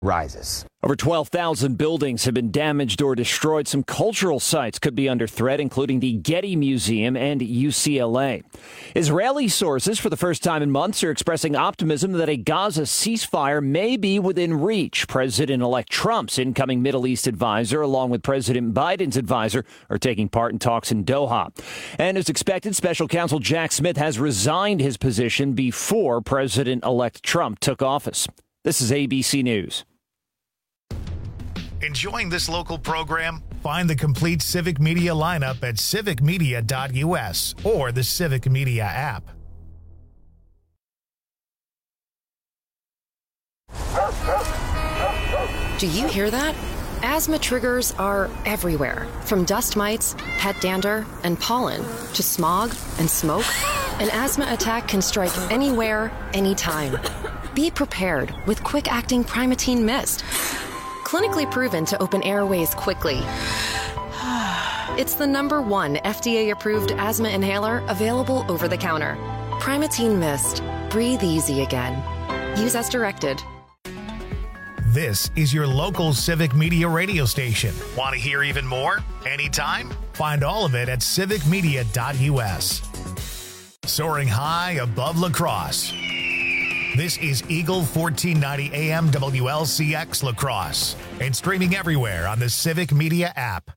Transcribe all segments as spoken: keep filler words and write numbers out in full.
rises. Over twelve thousand buildings have been damaged or destroyed. Some cultural sites could be under threat, including the Getty Museum and U C L A. Israeli sources, for the first time in months, are expressing optimism that a Gaza ceasefire may be within reach. President-elect Trump's incoming Middle East advisor, along with President Biden's advisor, are taking part in talks in Doha. And as expected, Special Counsel Jack Smith has resigned his position before President-elect Trump took office. This is A B C News. Enjoying this local program? Find the complete Civic Media lineup at civic media dot u s or the Civic Media app. Do you hear that? Asthma triggers are everywhere, from dust mites, pet dander, and pollen to smog and smoke. An asthma attack can strike anywhere, anytime. Be prepared with quick-acting Primatene Mist. Clinically proven to open airways quickly. It's the number one F D A-approved asthma inhaler available over the counter. Primatene Mist. Breathe easy again. Use as directed. This is your local Civic Media radio station. Want to hear even more? Anytime? Find all of it at civic media dot u s. Soaring high above La Crosse. This is Eagle fourteen ninety A M W L C X La Crosse and streaming everywhere on the Civic Media app.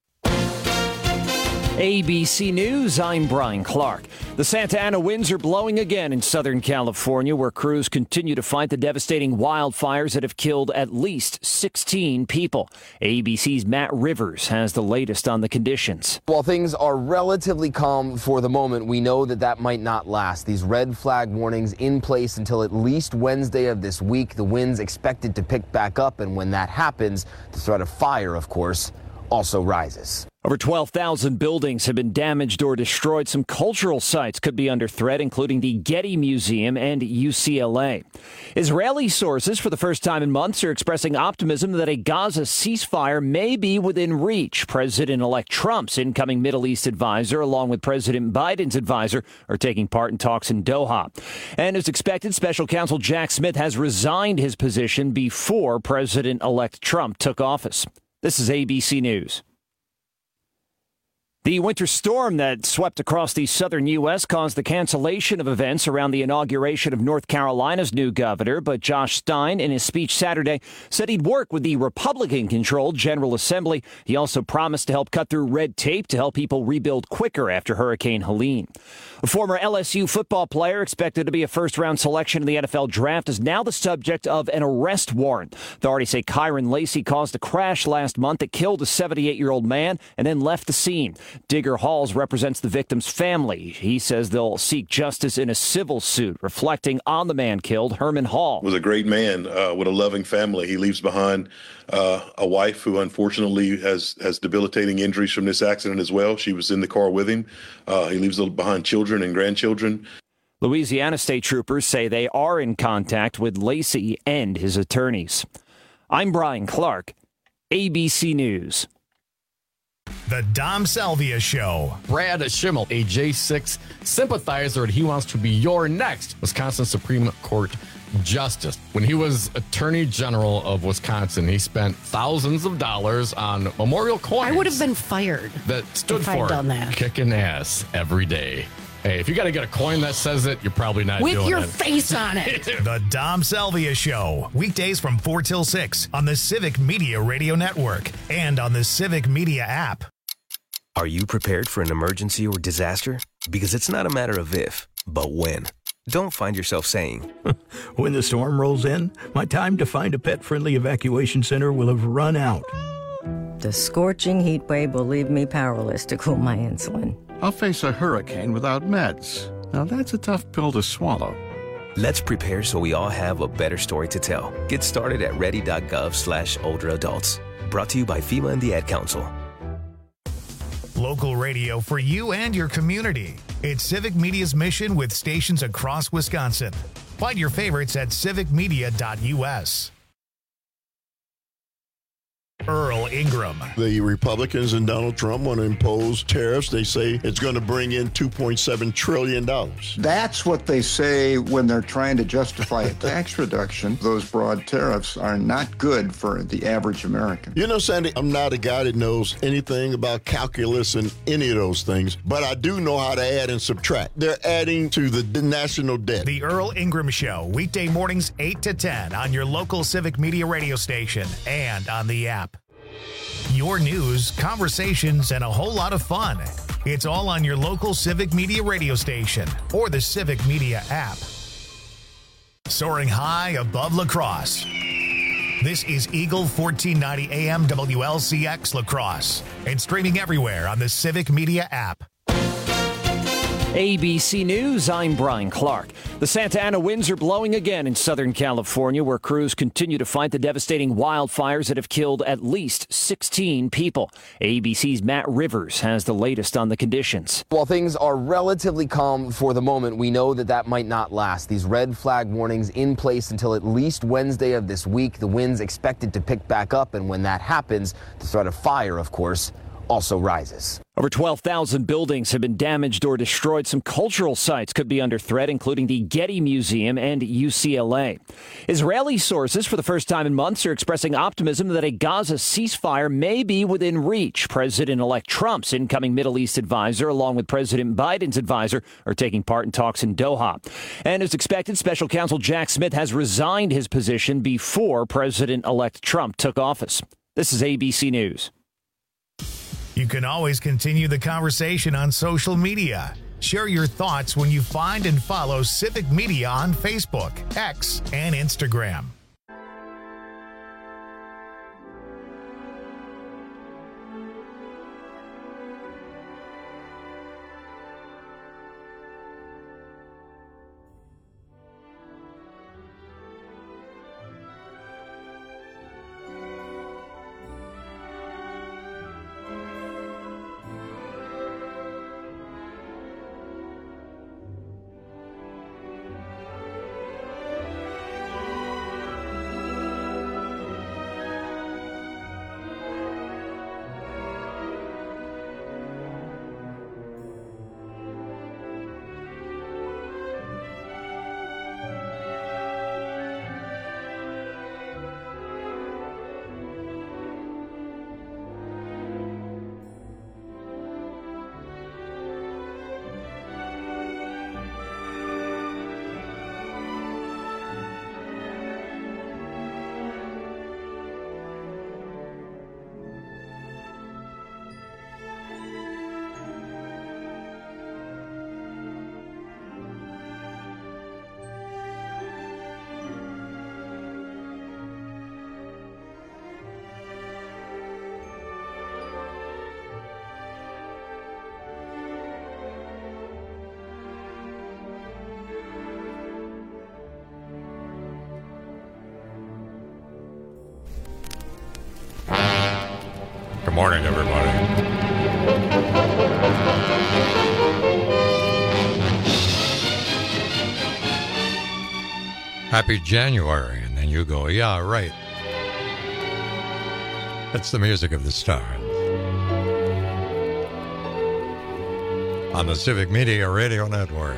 A B C News, I'm Brian Clark. The Santa Ana winds are blowing again in Southern California, where crews continue to fight the devastating wildfires that have killed at least sixteen people. A B C's Matt Rivers has the latest on the conditions. While things are relatively calm for the moment, we know that that might not last. These red flag warnings in place until at least Wednesday of this week. The winds expected to pick back up, and when that happens, the threat of fire, of course, also rises. Over twelve thousand buildings have been damaged or destroyed. Some cultural sites could be under threat, including the Getty Museum and U C L A. Israeli sources, for the first time in months, are expressing optimism that a Gaza ceasefire may be within reach. President-elect Trump's incoming Middle East advisor, along with President Biden's advisor, are taking part in talks in Doha. And as expected, Special Counsel Jack Smith has resigned his position before President-elect Trump took office. This is A B C News. The winter storm that swept across the southern U S caused the cancellation of events around the inauguration of North Carolina's new governor, but Josh Stein, in his speech Saturday, said he'd work with the Republican-controlled General Assembly. He also promised to help cut through red tape to help people rebuild quicker after Hurricane Helene. A former L S U football player expected to be a first-round selection in the N F L draft is now the subject of an arrest warrant. Authorities say Kyron Lacey caused a crash last month that killed a seventy-eight-year-old man and then left the scene. Digger Halls represents the victim's family. He says they'll seek justice in a civil suit, reflecting on the man killed, Herman Hall. Was a great man uh, with a loving family. He leaves behind uh, a wife who unfortunately has, has debilitating injuries from this accident as well. She was in the car with him. Uh, he leaves behind children and grandchildren. Louisiana state troopers say they are in contact with Lacey and his attorneys. I'm Brian Clark, A B C News. The Dom Salvia Show. Brad Schimmel, a J six sympathizer, and he wants to be your next Wisconsin Supreme Court Justice. When he was Attorney General of Wisconsin, he spent thousands of dollars on memorial coins. I would have been fired that stood if for I'd done that. Kicking ass every day. Hey, if you got to get a coin that says it, you're probably not With doing your it. face on it. The Dom Salvia Show. Weekdays from four till six on the Civic Media Radio Network and on the Civic Media app. Are you prepared for an emergency or disaster? Because it's not a matter of if, but when. Don't find yourself saying, when the storm rolls in, my time to find a pet-friendly evacuation center will have run out. The scorching heat wave will leave me powerless to cool my insulin. I'll face a hurricane without meds. Now that's a tough pill to swallow. Let's prepare so we all have a better story to tell. Get started at ready.gov slash older adults. Brought to you by FEMA and the Ad Council. Local radio for you and your community. It's Civic Media's mission with stations across Wisconsin. Find your favorites at civic media dot u s. Earl Ingram. The Republicans and Donald Trump want to impose tariffs. They say it's going to bring in two point seven trillion dollars. That's what they say when they're trying to justify a tax reduction. Those broad tariffs are not good for the average American. You know, Sandy, I'm not a guy that knows anything about calculus and any of those things, but I do know how to add and subtract. They're adding to the national debt. The Earl Ingram Show, weekday mornings eight to ten on your local Civic Media radio station and on the app. Your news, conversations, and a whole lot of fun. It's all on your local Civic Media radio station or the Civic Media app. Soaring high above La Crosse. This is Eagle fourteen ninety A M W L C X La Crosse and streaming everywhere on the Civic Media app. A B C News, I'm Brian Clark. The Santa Ana winds are blowing again in Southern California, where crews continue to fight the devastating wildfires that have killed at least sixteen people. A B C's Matt Rivers has the latest on the conditions. While things are relatively calm for the moment, we know that that might not last. These red flag warnings in place until at least Wednesday of this week. The winds expected to pick back up, and when that happens, the threat of fire, of course, also rises. Over twelve thousand buildings have been damaged or destroyed. Some cultural sites could be under threat, including the Getty Museum and U C L A. Israeli sources, for the first time in months, are expressing optimism that a Gaza ceasefire may be within reach. President-elect Trump's incoming Middle East advisor, along with President Biden's advisor, are taking part in talks in Doha. And as expected, Special Counsel Jack Smith has resigned his position before President-elect Trump took office. This is A B C News. You can always continue the conversation on social media. Share your thoughts when you find and follow Civic Media on Facebook, X, and Instagram. Good morning, everybody. Happy January, and then you go, yeah, right. That's the music of the stars. On the Civic Media Radio Network.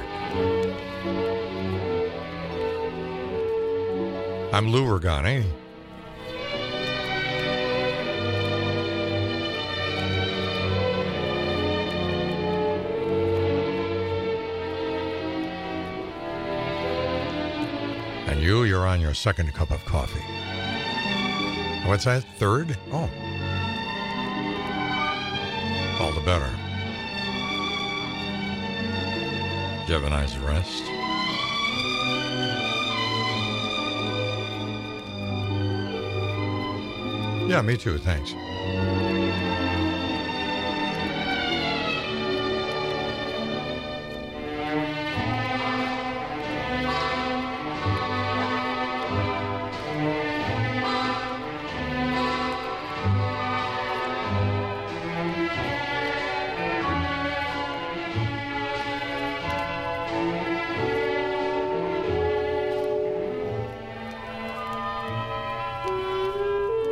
I'm Lou Ragani. And you, you're on your second cup of coffee. What's that? Third? Oh. All the better. Did you have a nice rest? Yeah, me too, thanks.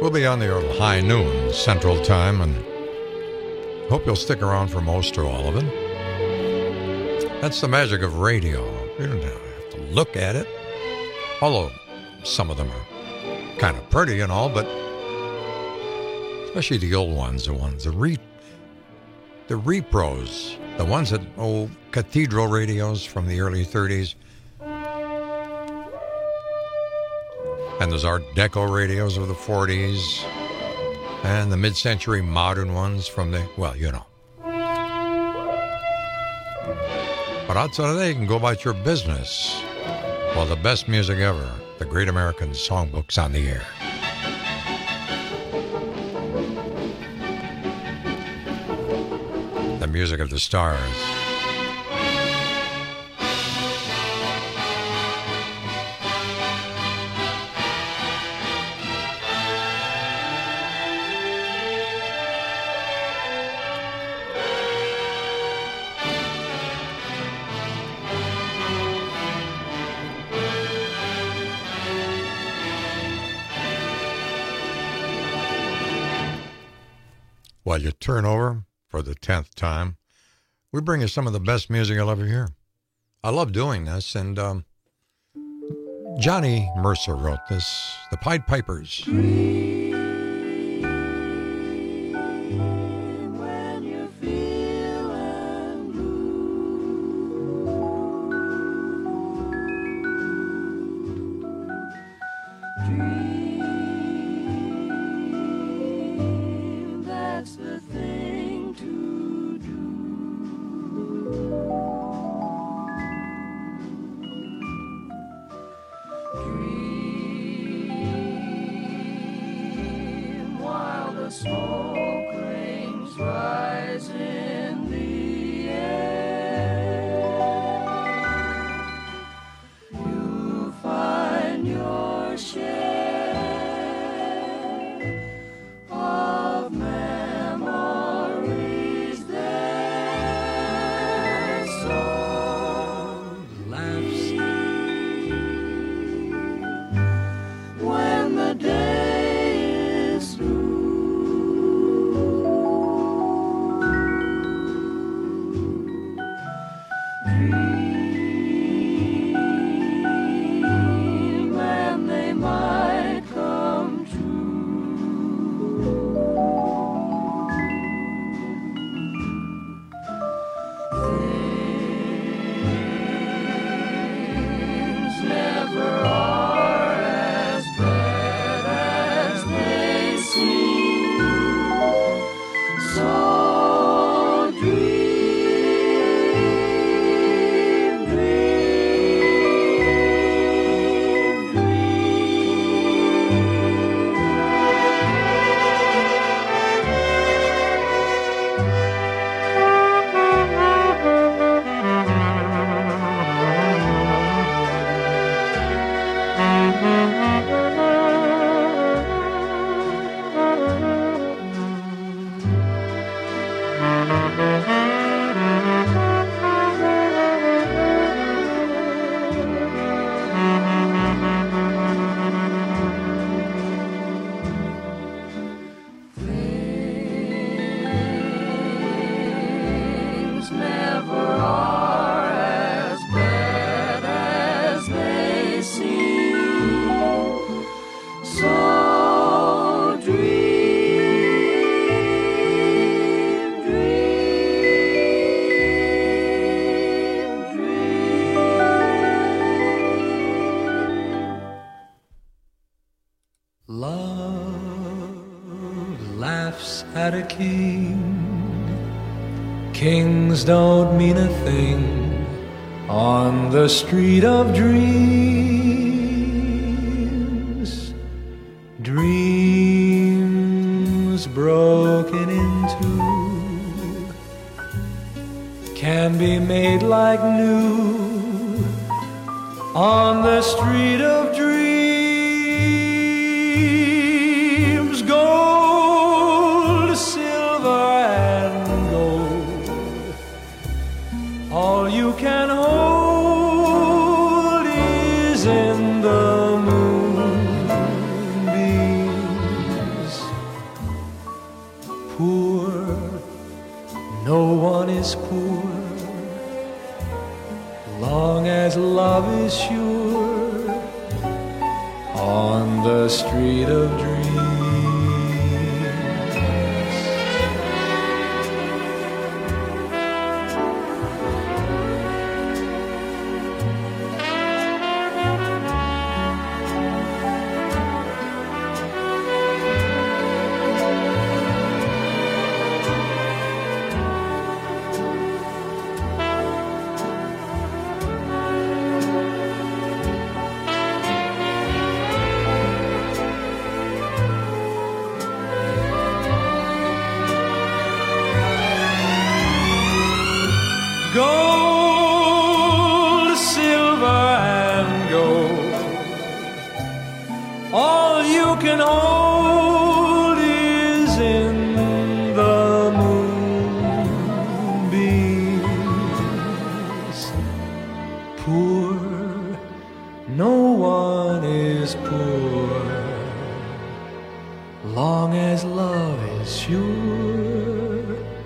We'll be on the high noon Central Time, and hope you'll stick around for most or all of it. That's the magic of radio. You don't have to look at it, although some of them are kind of pretty and all, but especially the old ones, the ones, the re, the repros, the ones that, oh, cathedral radios from the early thirties. And those Art Deco radios of the forties. And the mid-century modern ones from the, well, you know. But outside of that, you can go about your business. Well, the best music ever, the Great American Songbook's on the air. The music of the stars. While you turn over for the tenth time, we bring you some of the best music you'll ever hear. I love doing this, and um, Johnny Mercer wrote this, The Pied Pipers. At a king, kings don't mean a thing on the street of dreams. Dreams broken into can be made like new on the street of dreams. Gold, silver and gold, all you can hold is in the moonbeams. poor, no one is poor, long as love is sure on the street of dreams. Gold, silver, and gold, all you can hold is in the moonbeams. Poor, no one is poor, long as love is sure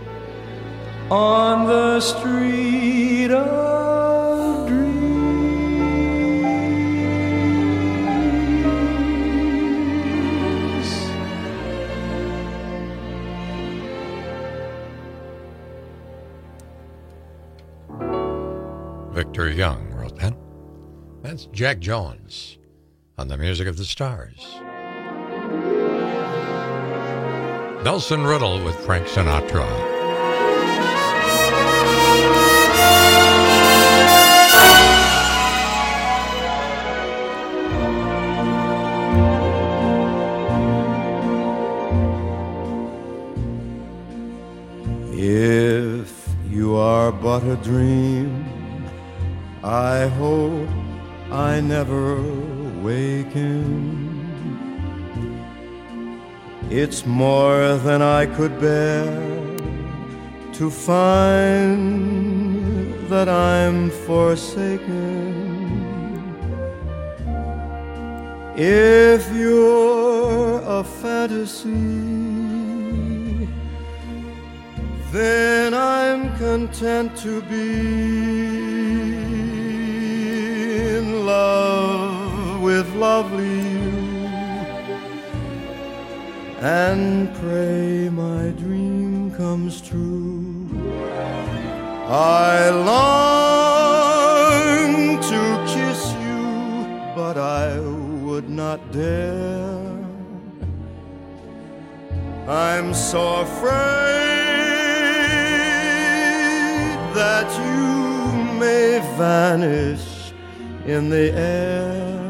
on the street of dreams. Victor Young wrote that. That's Jack Jones on the Music of the Stars. Nelson Riddle with Frank Sinatra. If you are but a dream, I hope I never waken. It's more than I could bear to find that I'm forsaken. If you're a fantasy, then I'm content to be in love with lovely you, and pray my dream comes true. I long to kiss you, but I would not dare. I'm so afraid that you may vanish in the air.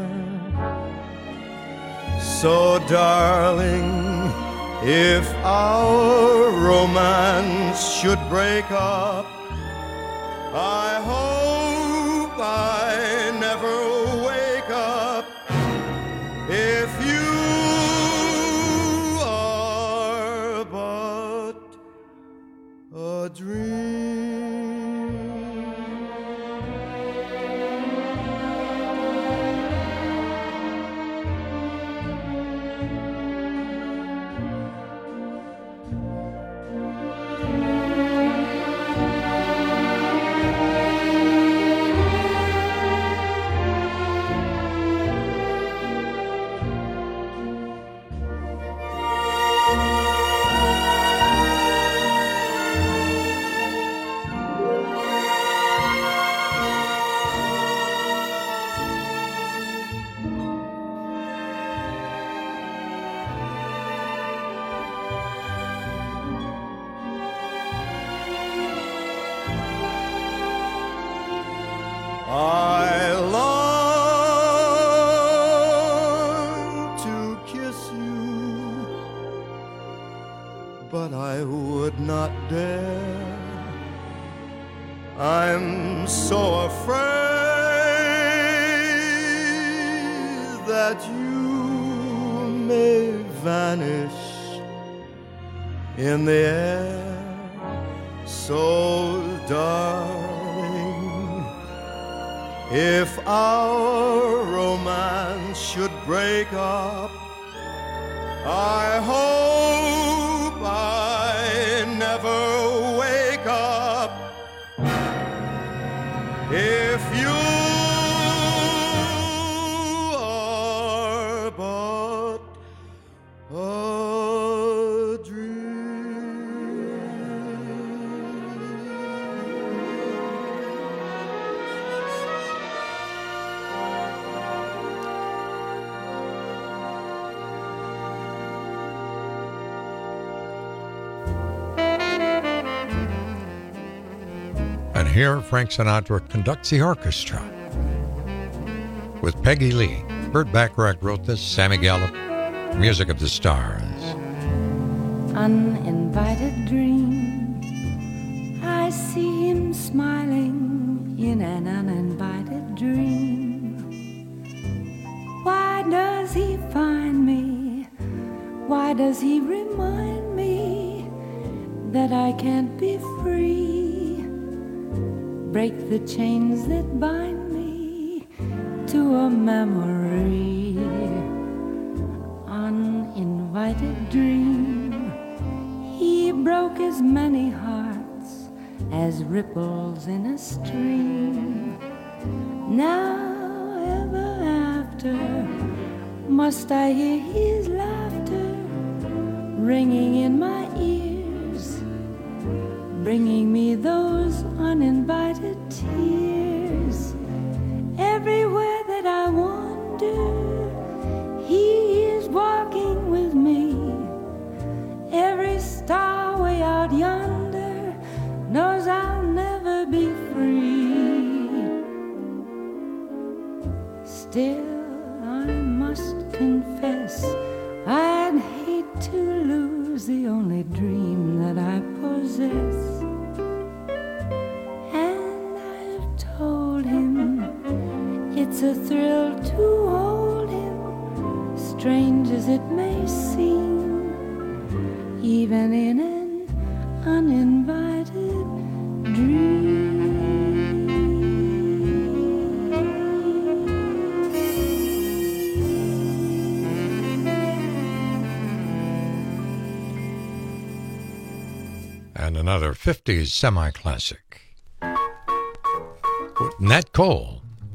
So darling, if our romance should break up, I hope I never wake up. If you are but a dream. I long to kiss you, but I would not dare. I'm so afraid that you may vanish in the air. So darling, if our romance should break up, I hope I if you are but a dream. And here, Frank Sinatra conducts the orchestra with Peggy Lee. Burt Bacharach wrote this, Sammy Gallup, Music of the Stars. Uninvited dream, I see him smiling in an uninvited dream. Why does he find me? Why does he remind me that I can't be free? Break the chains that bind me to a memory. Uninvited dream, he broke as many hearts as ripples in a stream. Now ever after must I hear his laughter ringing in my ears, bringing me those uninvited tears. Everywhere that I wander, he is walking with me. Every star way out yonder knows I'll never be free. Still, I must confess, I'd hate to lose the only dream that I possess. It's a thrill to hold him, strange as it may seem, even in an uninvited dream. And another fifties semi-classic. Nat Cole.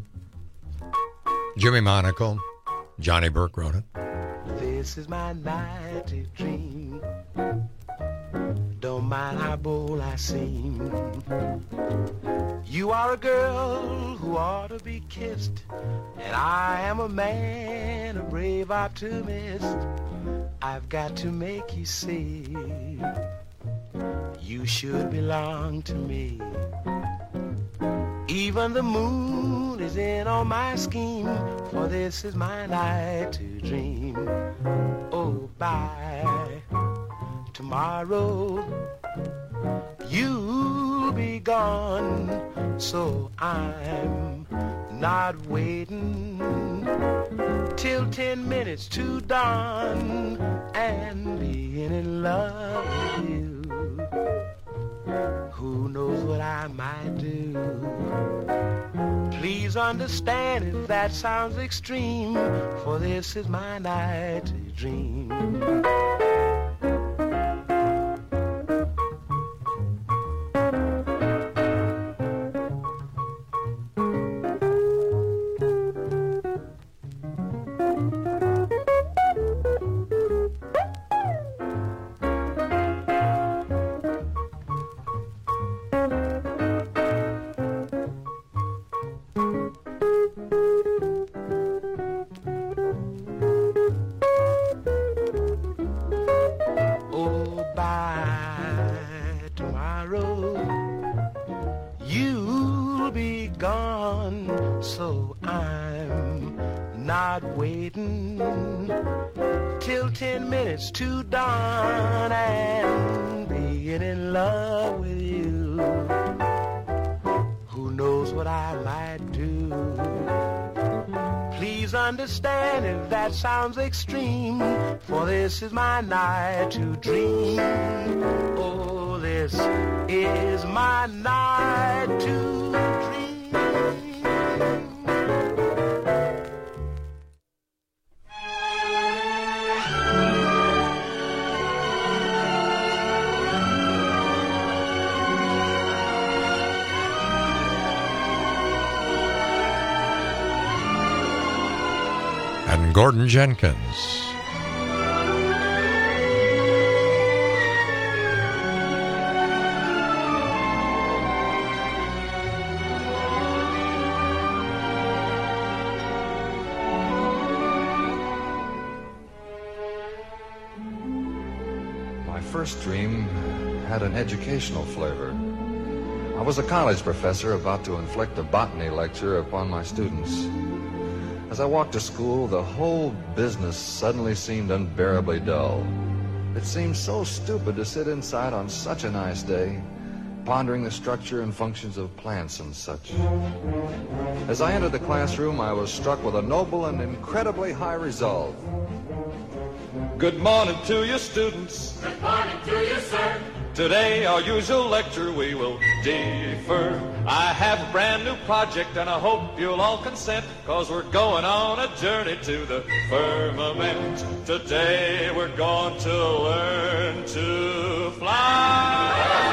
Jimmy Monaco, Johnny Burke wrote it. This is my night to dream. Don't mind how bold I seem. You are a girl who ought to be kissed, and I am a man, a brave optimist. I've got to make you see you should belong to me. Even the moon is in on my scheme, for this is my night to dream. Oh, by tomorrow you'll be gone, so I'm not waiting till ten minutes to dawn and being in love with you. Who knows what I might do? Please understand if that sounds extreme, for this is my night to dream. To dawn and being in love with you. Who knows what I might do? Please understand if that sounds extreme, for this is my night to dream. Oh, this is my night to dream. Gordon Jenkins. My first dream had an educational flavor. I was a college professor about to inflict a botany lecture upon my students. As I walked to school, the whole business suddenly seemed unbearably dull. It seemed so stupid to sit inside on such a nice day, pondering the structure and functions of plants and such. As I entered the classroom, I was struck with a noble and incredibly high resolve. Good morning to you, students. Good morning to you, sir. Today, our usual lecture we will defer. I have a brand new project and I hope you'll all consent, cause we're going on a journey to the firmament. Today we're going to learn to fly.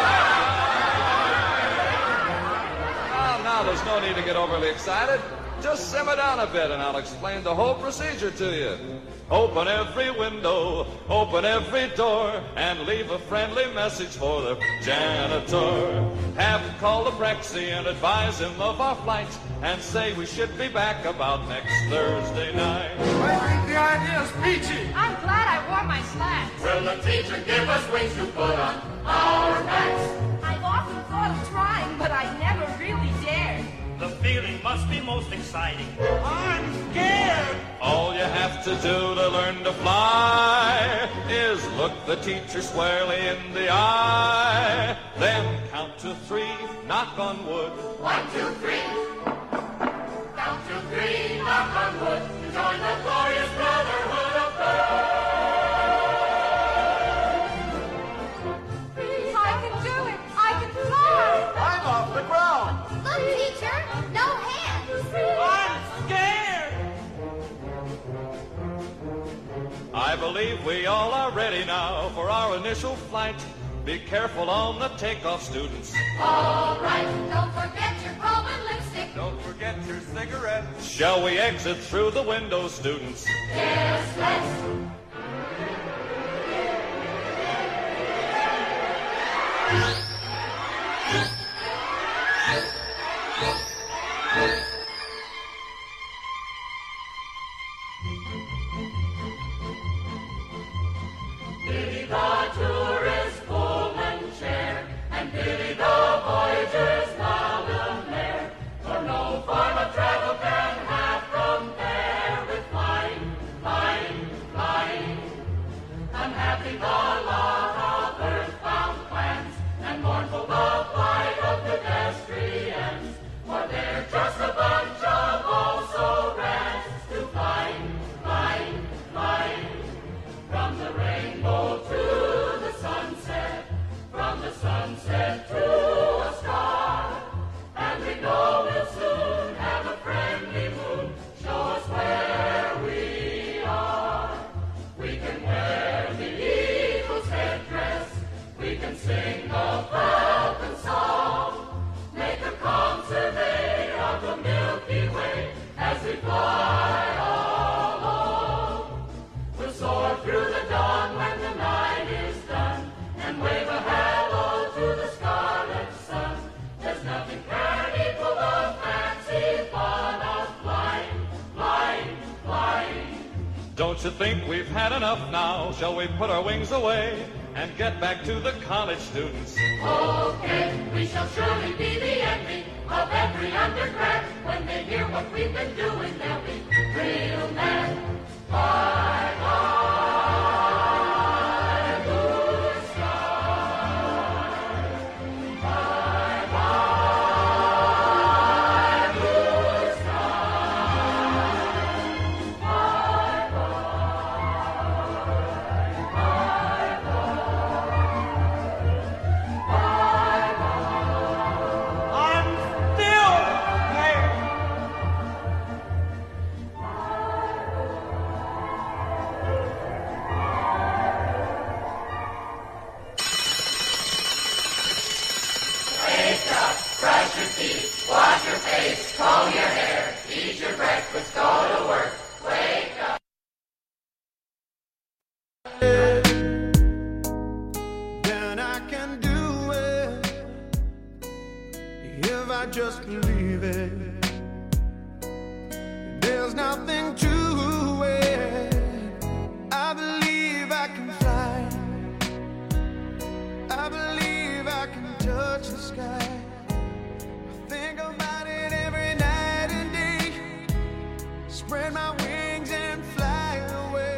Oh, now there's no need to get overly excited. Just simmer down a bit and I'll explain the whole procedure to you. Open every window, open every door, and leave a friendly message for the janitor. Have to call the Prexy and advise him of our flight, and say we should be back about next Thursday night. I think the idea's peachy. I'm glad I wore my slacks. Will the teacher give us wings to put on our backs? I've often thought of trying, but I never really dared. The feeling must be most exciting. I'm scared. All you have to do to learn to fly is look the teacher squarely in the eye. Then count to three, knock on wood. One, two, three. Count to three, knock on wood. To join the glorious brotherhood of birds. I can do it. I can fly. I'm off the ground. Look, teacher, no hands. I'm scared. I believe we all are ready now for our initial flight. Be careful on the takeoff, students. All right, don't forget your comb and lipstick. Don't forget your cigarette. Shall we exit through the window, students? Yes, let's. Pity the tourist Pullman chair, and pity the voyager's loud glare, for no form of travel can half compare with flying, flying, flying. Unhappy the lot of earthbound plans, and mournful the flight of pedestrians, for they're just a bunch of also-rans to flying, flying, flying. From the rainbow to the sunset, from the sunset to a star, and we know we'll soon have a friendly moon show us where we are. We can wear the eagle's headdress, we can sing the falcon song, make a calm survey of the Milky Way as we fly along. We'll soar through the dawn when the night is done, and wave a hello to the scarlet sun. There's nothing can equal the fancy fun of flying, flying, flying. Don't you think we've had enough now? Shall we put our wings away and get back to the college students? Okay, we shall surely be the envy of every undergrad. When they hear what we've been doing, they'll be real mad. Bye, bye, blue sky. Bye, bye, blue sky. Bye, bye, bye, bye. I'm still there. might just believe it. There's nothing to it. I believe I can fly. I believe I can touch the sky. I think about it every night and day. Spread my wings and fly away.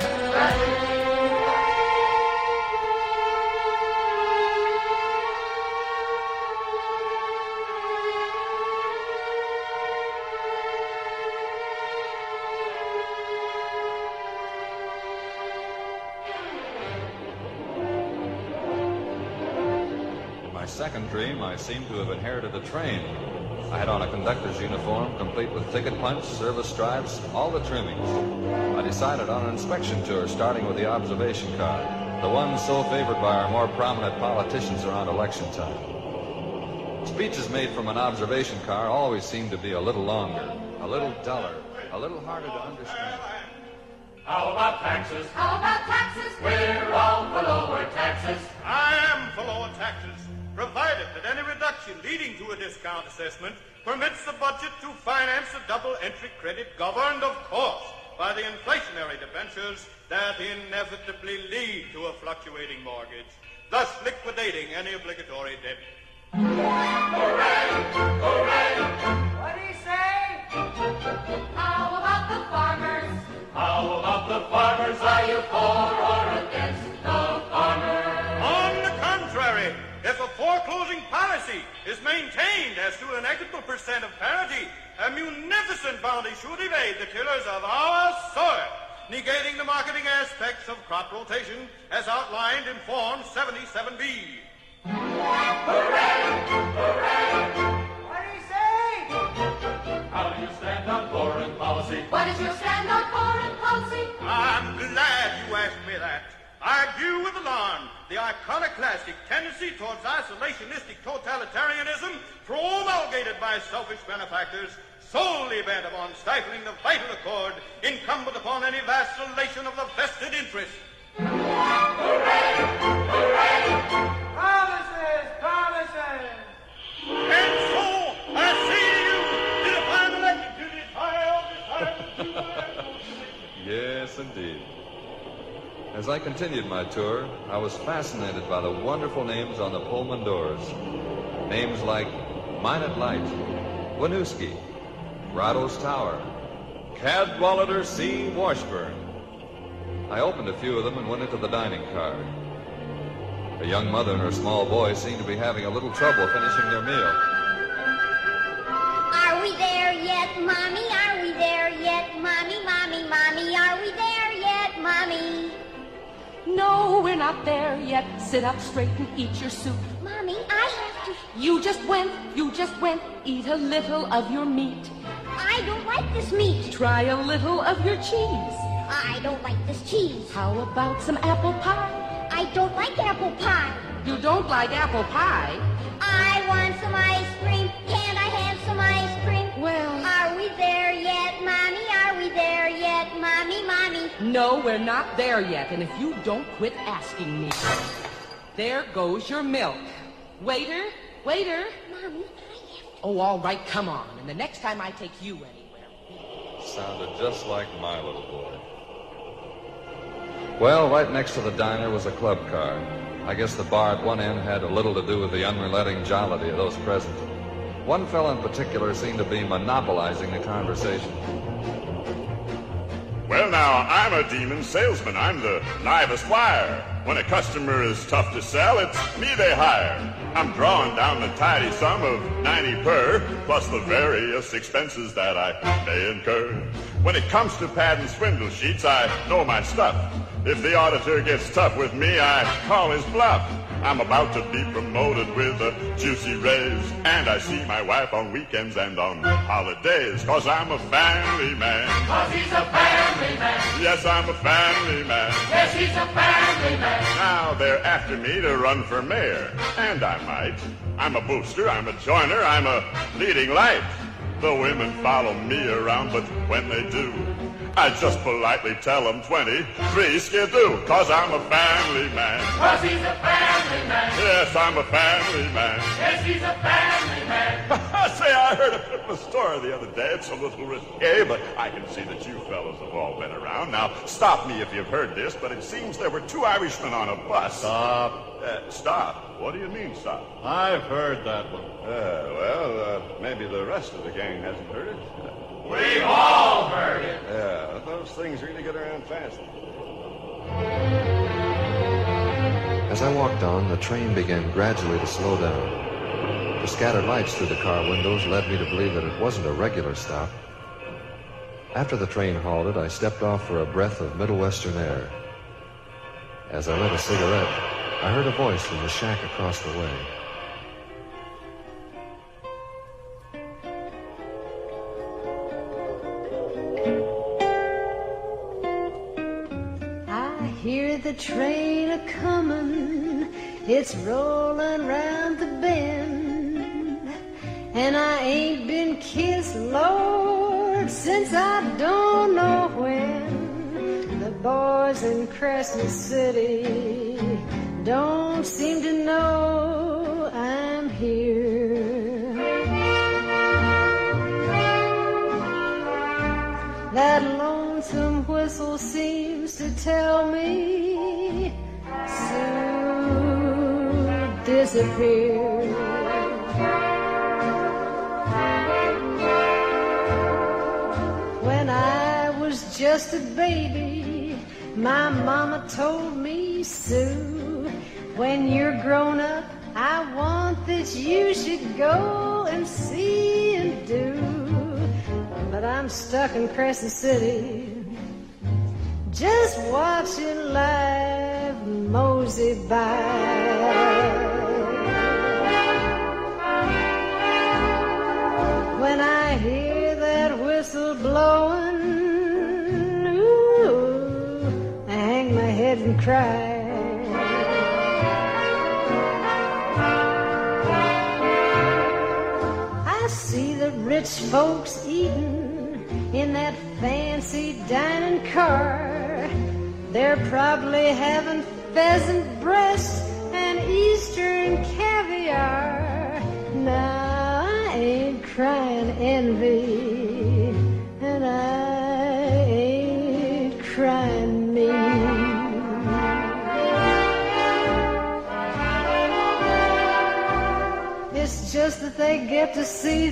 My second dream, I seemed to have inherited a train. I had on a conductor's uniform, complete with ticket punch, service stripes, all the trimmings. I decided on an inspection tour, starting with the observation car, the one so favored by our more prominent politicians around election time. Speeches made from an observation car always seem to be a little longer, a little duller, a little harder to understand. How about taxes? How about taxes? We're all for lower taxes. I am for lower taxes, provided that any reduction leading to a discount assessment permits the budget to finance a double-entry credit governed, of course, by the inflationary debentures that inevitably lead to a fluctuating mortgage, thus liquidating any obligatory debt. Hooray! Hooray! What do you say? How about the farmers? How about the farmers? Are you for or against the farmers? On the contrary, if a foreclosing policy is maintained as to an equitable percent of parity, a munificent bounty should evade the tillers of our soil, negating the marketing aspects of crop rotation as outlined in Form seventy-seven B. Hooray! Hooray! What do you say? How do you stand on foreign policy? What is your stand on foreign policy? I'm glad you asked me that. I view with alarm the iconoclastic tendency towards isolationistic totalitarianism promulgated by selfish benefactors, solely bent upon stifling the vital accord incumbent upon any vacillation of the vested interest. Hooray! Hooray! Promises! Promises! And so, I say to you, that if I'm elected to this high office, Yes, indeed. As I continued my tour, I was fascinated by the wonderful names on the Pullman doors. Names like Minot Light, Winooski, Grotto's Tower, Cadwallader C. Washburn. I opened a few of them and went into the dining car. A young mother and her small boy seemed to be having a little trouble finishing their meal. Are we there yet, Mommy? Are we there yet, Mommy? Mommy, Mommy, are we there yet, Mommy? No, we're not there yet. Sit up straight and eat your soup. Mommy, I have to... You just went, you just went. Eat a little of your meat. I don't like this meat. Try a little of your cheese. I don't like this cheese. How about some apple pie? I don't like apple pie. You don't like apple pie? I want some ice cream. Can't I have some ice cream? Well... Are we there yet, Mommy? Are we there yet, Mommy, Mommy? No, we're not there yet, and if you don't quit asking me... There goes your milk. Waiter, waiter. Mommy, I have to... Oh, all right, come on. And the next time I take you anywhere... Sounded just like my little boy. Well, right next to the diner was a club car. I guess the bar at one end had a little to do with the unrelenting jollity of those present. One fellow in particular seemed to be monopolizing the conversation. Well, now, I'm a demon salesman. I'm the livest wire. When a customer is tough to sell, it's me they hire. I'm drawing down the tidy sum of ninety per, plus the various expenses that I may incur. When it comes to pad and swindle sheets, I know my stuff. If the auditor gets tough with me, I call his bluff. I'm about to be promoted with a juicy raise, and I see my wife on weekends and on holidays, cause I'm a family man. Cause he's a family man. Yes, I'm a family man. Yes, he's a family man. Now they're after me to run for mayor, and I might. I'm a booster, I'm a joiner, I'm a leading light. The women follow me around, but when they do, I just politely tell them twenty-three skidoo, cause I'm a family man. Cause he's a family family man. Yes, I'm a family man. Yes, he's a family man. Say, I heard a Christmas story the other day. It's a little risque, but I can see that you fellows have all been around. Now, stop me if you've heard this, but it seems there were two Irishmen on a bus. Stop. Uh, stop? What do you mean, stop? I've heard that one. Uh, well, uh, maybe the rest of the gang hasn't heard it. We've all heard it. Yeah, those things really get around fast. As I walked on, the train began gradually to slow down. The scattered lights through the car windows led me to believe that it wasn't a regular stop. After the train halted, I stepped off for a breath of Middle Western air. As I lit a cigarette, I heard a voice from the shack across the way. I hear the train a-comin', it's rollin' round the bend, and I ain't been kissed, Lord, since I don't know when. The boys in Crescent City don't seem to know I'm here. That lonesome whistle seems to tell me soon disappear. When I was just a baby, my mama told me, Sue, when you're grown up, I want that you should go and see and do. But I'm stuck in Crescent City, just watching life mosey by. When I hear that whistle blowing, ooh, I hang my head and cry. I see the rich folks eating in that fancy dining car. They're probably having pheasant breast and Eastern caviar. Now I ain't crying envy, and I ain't crying me. It's just that they get to see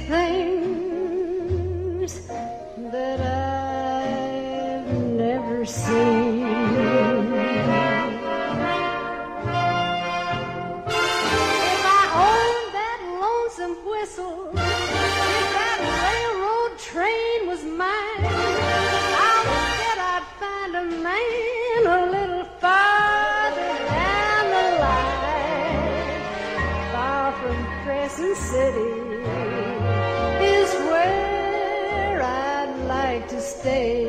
things that I've never seen. If I owned that lonesome whistle, if that railroad train was mine, I'll bet I'd find a man a little farther down the line. Far from Crescent City is where I'd like to stay.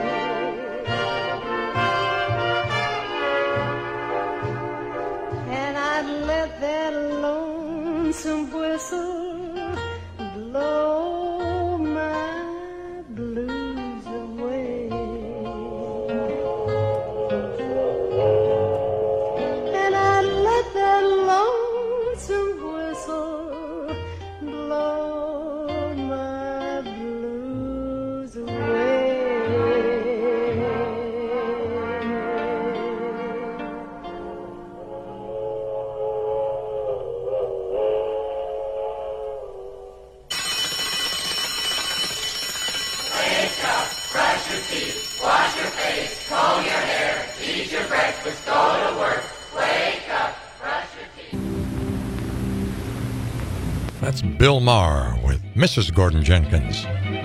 And I'd let that lonesome whistle blow my blues away. And I'd let that lonesome whistle blow my blues away. Wake up, brush your teeth, wash your face, comb your hair, eat your breakfast, go to work. Wake up, brush your teeth. That's Bill Maher with Missus Gordon Jenkins.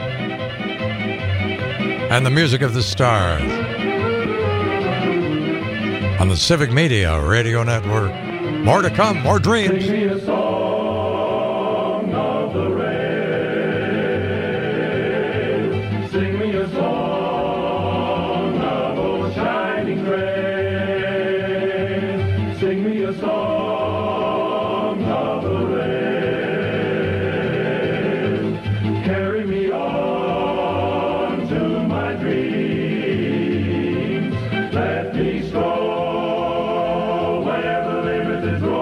And the music of the stars on the Civic Media Radio Network. More to come, more dreams. Sing me a song of the rain. Sing me a song of old shining grain. Sing me a song of the rain. Carry me on to my dreams. Let me stroll where the limited road.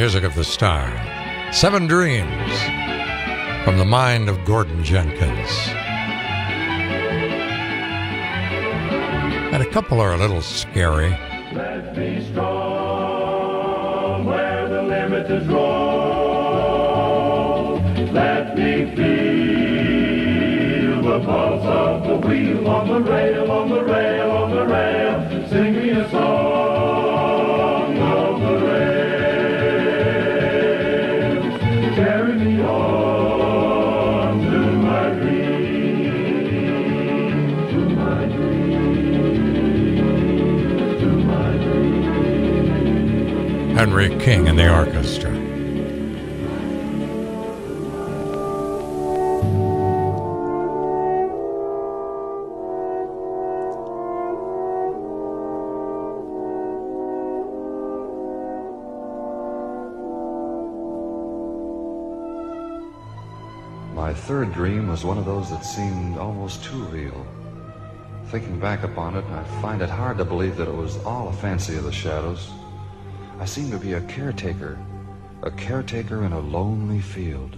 music of the star. Seven Dreams from the mind of Gordon Jenkins. And a couple are a little scary. Let's be strong where the limit is wrong. Let me feel the pulse of the wheel on the rail, on the rail, on the rail. Sing me a song of the rails. Carry me on to my dream, to my dream, to my dream. Henry King and the orchestra. My third dream was one of those that seemed almost too real. Thinking back upon it, I find it hard to believe that it was all a fancy of the shadows. I seemed to be a caretaker, a caretaker in a lonely field.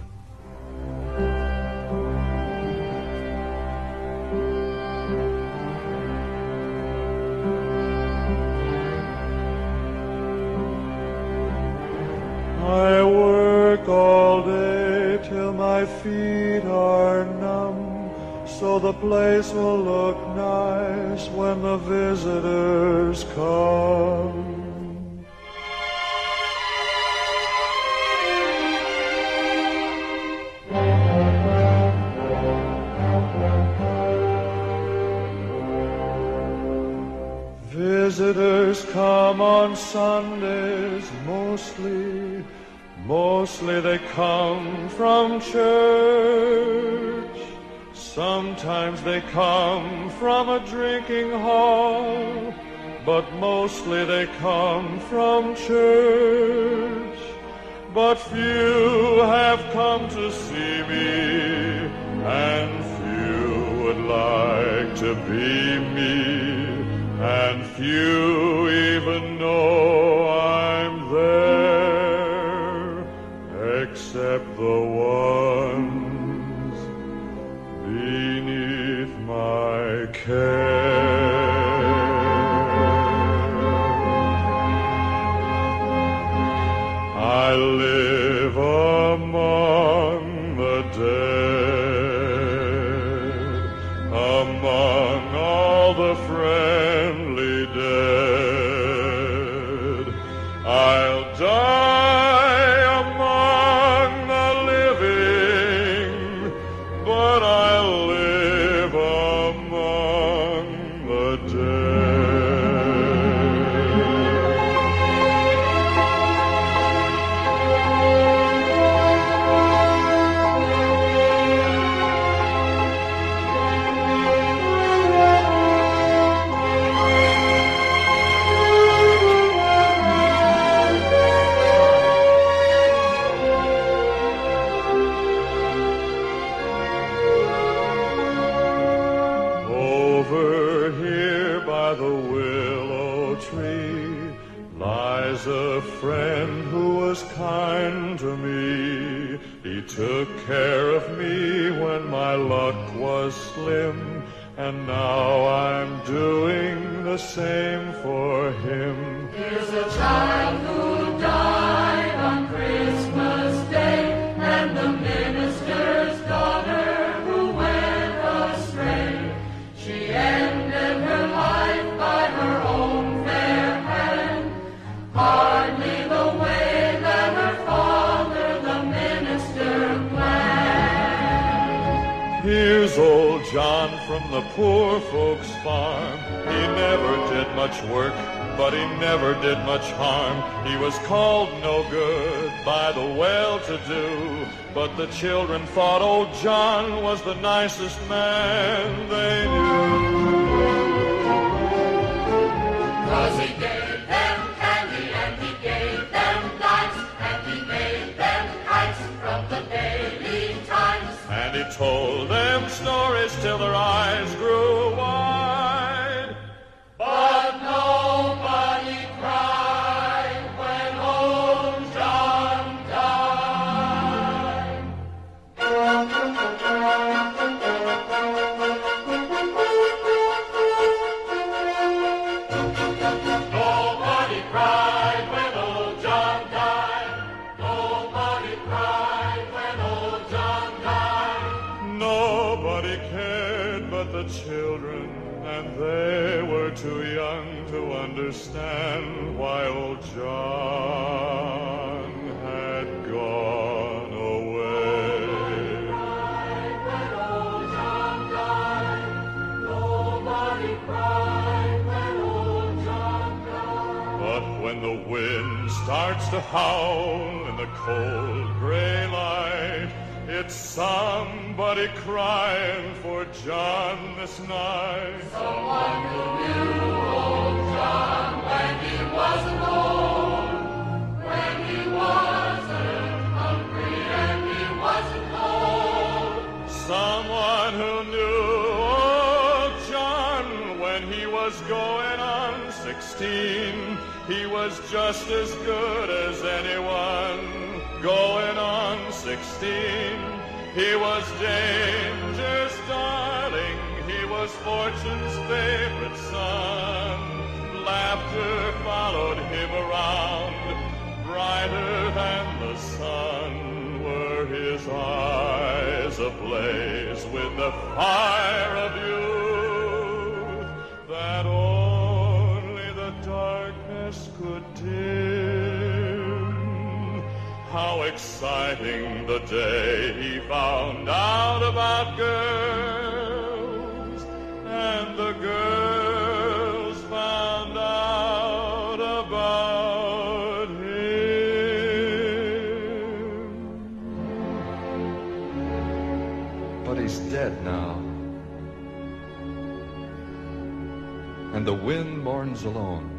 I work all day till my feet are numb, so the place will look nice when the visitors come. Visitors come on Sundays mostly. Mostly they come from church. Sometimes they come from a drinking hall, but mostly they come from church. But few have come to see me, and few would like to be me, and few even know I'm there, except the ones beneath my care. I live among the dead, among all the friendly dead. I'll die among the living, but I'll live among the Over here by the willow tree lies a friend who was kind to me. He took care of me when my luck was slim, and now I'm doing the same for him. Here's a child who died on Christmas Day, and the minister's daughter who went astray. She ended her life by her own fair hand, hardly the way that her father, the minister, planned. Here's old John from the poor folks' farm. He never did much work, but he never did much harm. He was called no good by the well-to-do, but the children thought old John was the nicest man they knew. 'Cause he gave them candy and he gave them dimes, and he made them kites from the Daily Times. And he told them stories till their eyes grew wide. But nobody cried when old John and they were too young to understand why old John had gone away. When old John died, nobody cried when old John died. But when the wind starts to howl in the cold gray light, it's somebody crying for John this night. Someone who knew old John when he wasn't old, when he wasn't hungry and he wasn't cold. Someone who knew old John when he was going on sixteen. He was just as good as anyone. Going on sixteen, he was danger's darling, he was fortune's favorite son. Laughter followed him around, brighter than the sun were his eyes ablaze with the fire of youth that only the darkness could dim. How exciting the day he found out about girls, and the girls found out about him. But he's dead now. And the wind mourns alone.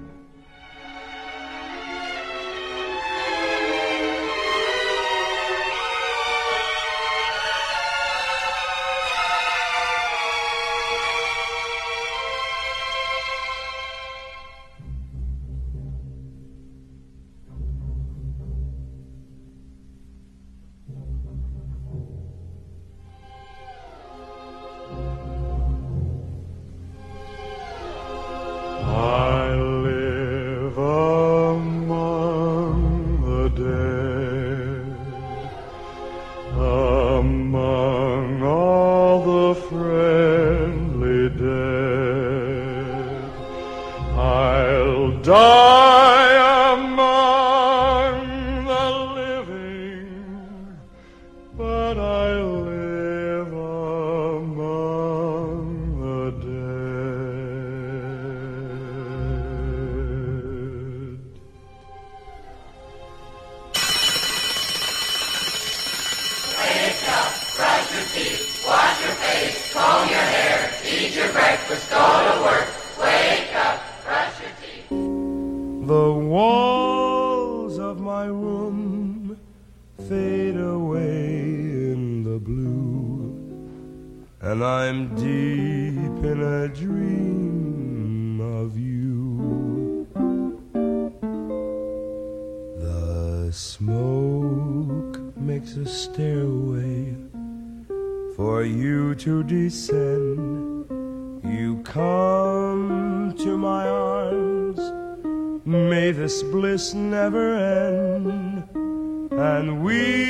Never end, and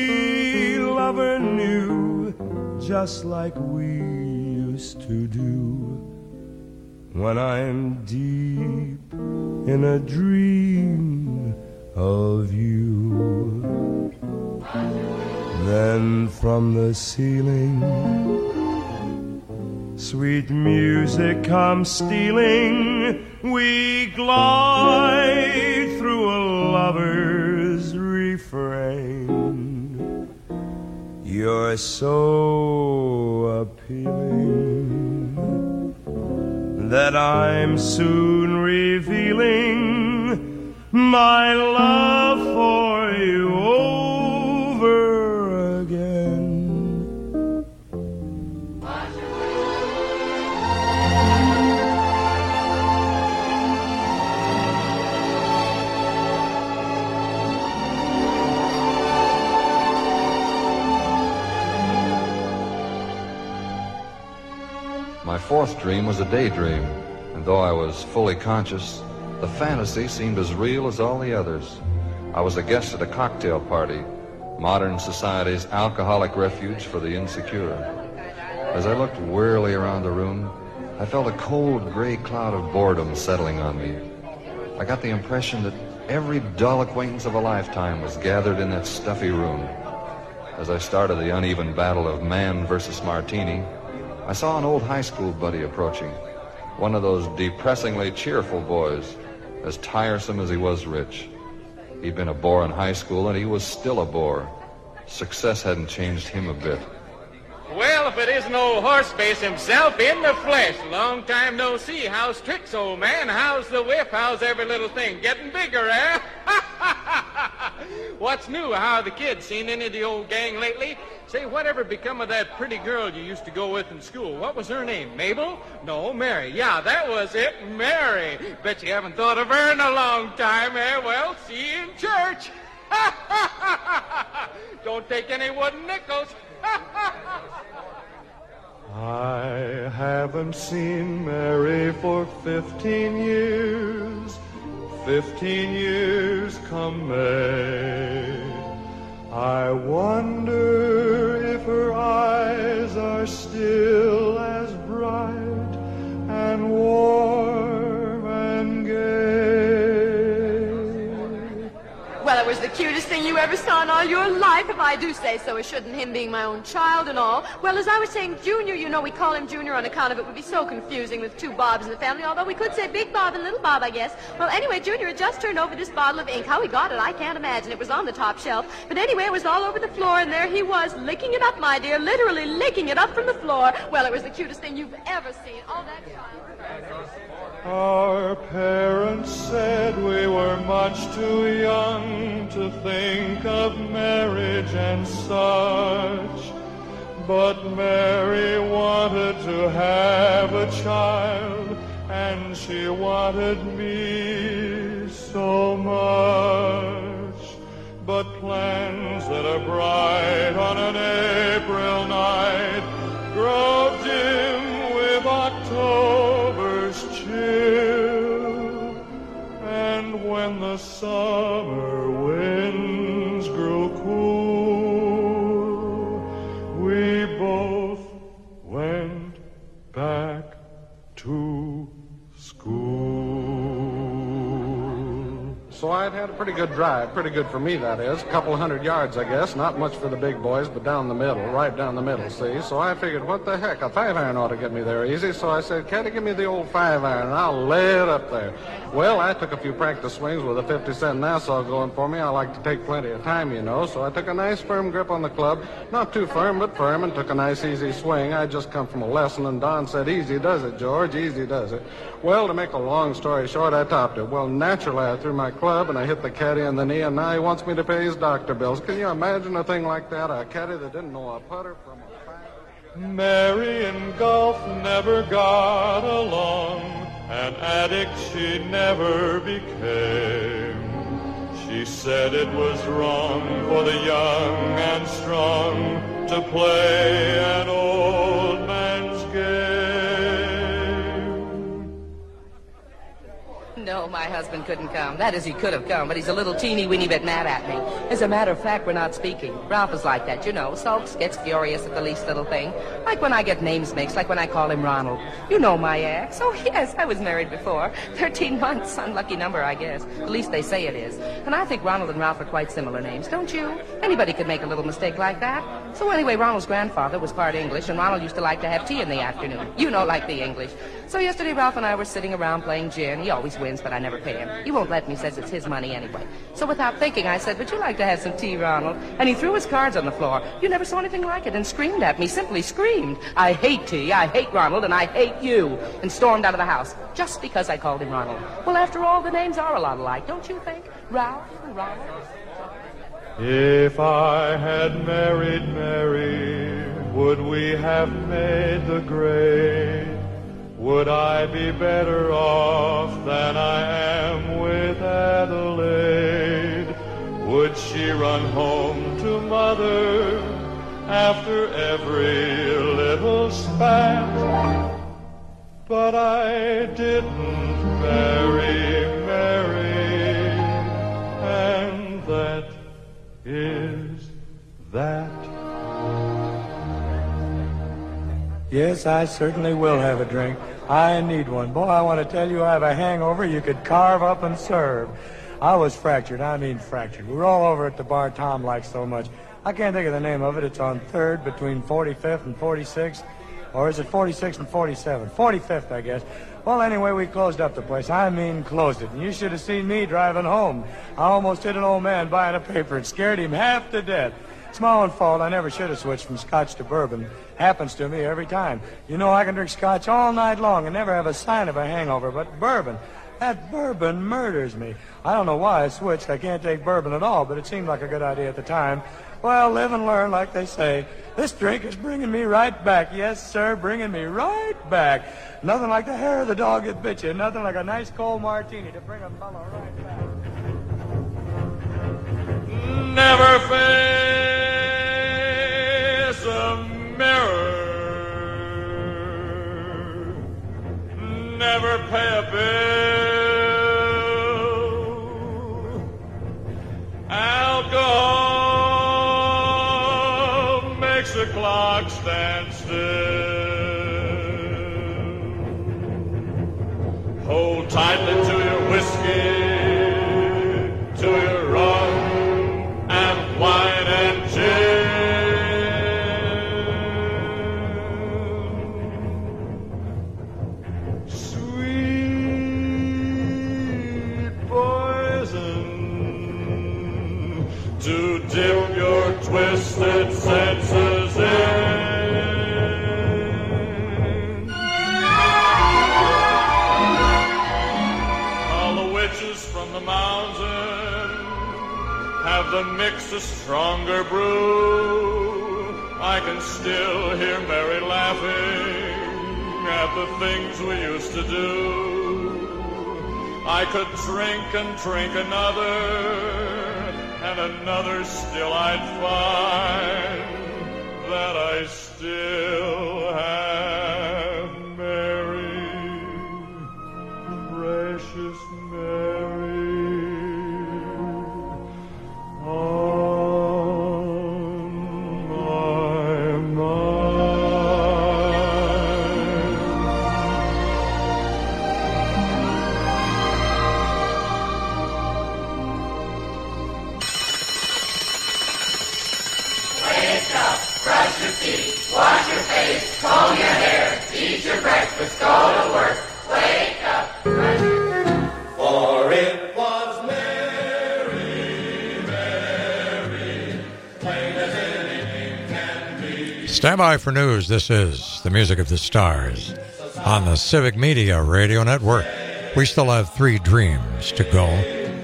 we lover knew just like we used to do. When I'm deep in a dream of you, then from the ceiling sweet music comes stealing. We glide through a lover's refrain. You're so appealing that I'm soon revealing my love for you over again. My fourth dream was a daydream, and though I was fully conscious, the fantasy seemed as real as all the others. I was a guest at a cocktail party, modern society's alcoholic refuge for the insecure. As I looked wearily around the room, I felt a cold, gray cloud of boredom settling on me. I got the impression that every dull acquaintance of a lifetime was gathered in that stuffy room. As I started the uneven battle of man versus martini, I saw an old high school buddy approaching, one of those depressingly cheerful boys, as tiresome as he was rich. He'd been a bore in high school, and he was still a bore. Success hadn't changed him a bit. Well, if it isn't old Horseface himself in the flesh. Long time no see. How's tricks, old man? How's the whip? How's every little thing? Getting bigger, eh? What's new? How are the kids? Seen any of the old gang lately? Say, whatever become of that pretty girl you used to go with in school? What was her name? Mabel? No, Mary. Yeah, that was it, Mary. Bet you haven't thought of her in a long time, eh? Well, see you in church. Don't take any wooden nickels. I haven't seen Mary for fifteen years, fifteen years come May. I wonder if her eyes are still as bright and warm and gay. Well, it was the cutest thing you ever saw in all your life, if I do say so. It shouldn't, him being my own child and all. Well, as I was saying, Junior, you know, we call him Junior on account of it would be so confusing with two Bobs in the family, although we could say Big Bob and Little Bob, I guess. Well, anyway, Junior had just turned over this bottle of ink. How he got it, I can't imagine. It was on the top shelf. But anyway, it was all over the floor, and there he was, licking it up, my dear, literally licking it up from the floor. Well, it was the cutest thing you've ever seen. Oh, that child. Our parents said we were much too young to think of marriage and such. But Mary wanted to have a child, and she wanted me so much. But plans that are bright on an April night grow dim with October's chill. And when the summer winds grew cool, we both went back to school. So I'd had a pretty good drive, pretty good for me, that is. A couple hundred yards, I guess. Not much for the big boys, but down the middle, right down the middle, see? So I figured, what the heck, a five-iron ought to get me there easy. So I said, Caddy, give me the old five-iron, and I'll lay it up there. Well, I took a few practice swings with a fifty-cent Nassau going for me. I like to take plenty of time, you know. So I took a nice firm grip on the club. Not too firm, but firm, and took a nice easy swing. I just come from a lesson, and Don said, easy does it, George, easy does it. Well, to make a long story short, I topped it. Well, naturally, I threw my club, and I hit the caddy in the knee, and now he wants me to pay his doctor bills. Can you imagine a thing like that? A caddy that didn't know a putter from a five. Mary in golf never got along. An addict she never became. She said it was wrong for the young and strong to play an old man's game. No, my husband couldn't come. That is, he could have come, but he's a little teeny-weeny bit mad at me. As a matter of fact, we're not speaking. Ralph is like that, you know. Sulks, gets furious at the least little thing. Like when I get names mixed, like when I call him Ronald. You know my ex. Oh, yes, I was married before. Thirteen months. Unlucky number, I guess. At least they say it is. And I think Ronald and Ralph are quite similar names, don't you? Anybody could make a little mistake like that. So anyway, Ronald's grandfather was part English, and Ronald used to like to have tea in the afternoon. You know, like the English. So yesterday, Ralph and I were sitting around playing gin. He always wins, but I never pay him. He won't let me, says it's his money anyway. So without thinking, I said, would you like to have some tea, Ronald? And he threw his cards on the floor. You never saw anything like it, and screamed at me, simply screamed. I hate tea, I hate Ronald, and I hate you. And stormed out of the house, just because I called him Ronald. Well, after all, the names are a lot alike, don't you think? Ralph and Ronald. If I had married Mary, would we have made the grade? Would I be better off than I am with Adelaide? Would she run home to mother after every little spat? But I didn't marry Mary, and that is that. Yes, I certainly will have a drink. I need one. Boy, I want to tell you, I have a hangover you could carve up and serve. I was fractured. I mean fractured. We were all over at the bar Tom likes so much. I can't think of the name of it. It's on third between forty-fifth and forty-sixth. Or is it forty-sixth and forty-seventh? forty-fifth, I guess. Well, anyway, we closed up the place. I mean closed it. And you should have seen me driving home. I almost hit an old man buying a paper and scared him half to death. It's my own fault. I never should have switched from scotch to bourbon. Happens to me every time. You know, I can drink scotch all night long and never have a sign of a hangover, but bourbon, that bourbon murders me. I don't know why I switched. I can't take bourbon at all, but it seemed like a good idea at the time. Well, live and learn, like they say. This drink is bringing me right back. Yes, sir, bringing me right back. Nothing like the hair of the dog that bit you. Nothing like a nice cold martini to bring a fellow right back. Never face a mirror. Never pay a bill. Alcohol makes the clock stand still. Hold tightly to your whiskey, to your rum and wine and gin. Sweet poison to dip your twisted senses in. All the witches from the mountain have the mix a stronger brew. I can still hear Mary laughing at the things we used to do. I could drink and drink another, and another still I'd find that I still have Mary, precious Mary, on my mind. Wake up, brush your teeth, wash your face, comb your hair, eat your breakfast, go to work. Wake up, brush your teeth. For it was Mary, Mary, plain as anything can be. Stand by for news. This is the Music of the Stars on the Civic Media Radio Network. We still have three dreams to go.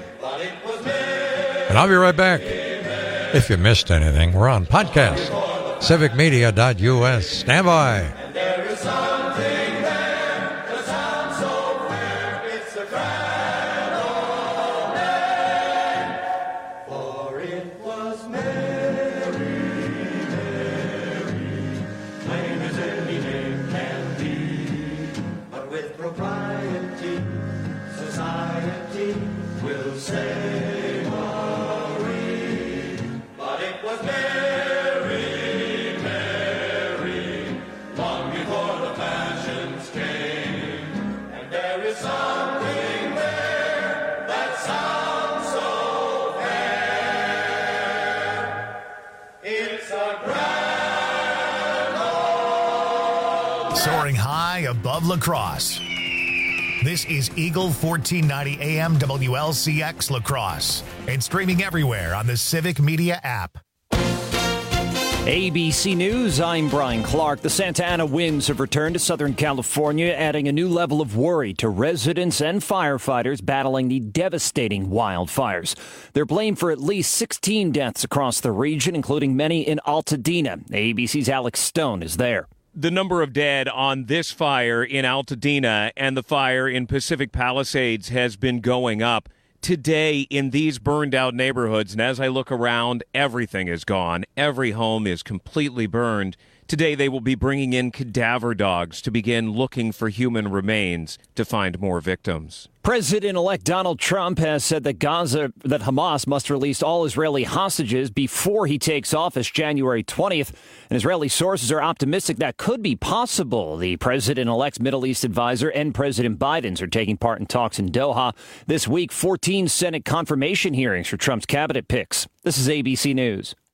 And I'll be right back. If you missed anything, we're on podcast, civic media dot U S. Stand by. There is something there that sounds so clear. It's the grand old name. For it was Mary, Mary, plain as any name can be. But with propriety, society will say Marie. But it was Mary, Mary, long before the passions came. And there is something there that sounds so fair. It's a grand old Soaring high above La Crosse. This is Eagle fourteen ninety A M W L C X La Crosse and streaming everywhere on the Civic Media app. A B C News, I'm Brian Clark. The Santa Ana winds have returned to Southern California, adding a new level of worry to residents and firefighters battling the devastating wildfires. They're blamed for at least sixteen deaths across the region, including many in Altadena. A B C's Alex Stone is there. The number of dead on this fire in Altadena and the fire in Pacific Palisades has been going up. Today, in these burned-out neighborhoods, and as I look around, everything is gone. Every home is completely burned. Today, they will be bringing in cadaver dogs to begin looking for human remains to find more victims. President-elect Donald Trump has said that Gaza, that Hamas must release all Israeli hostages before he takes office January twentieth. And Israeli sources are optimistic that could be possible. The president-elect's Middle East advisor and President Biden's are taking part in talks in Doha. This week, fourteen Senate confirmation hearings for Trump's cabinet picks. This is A B C News.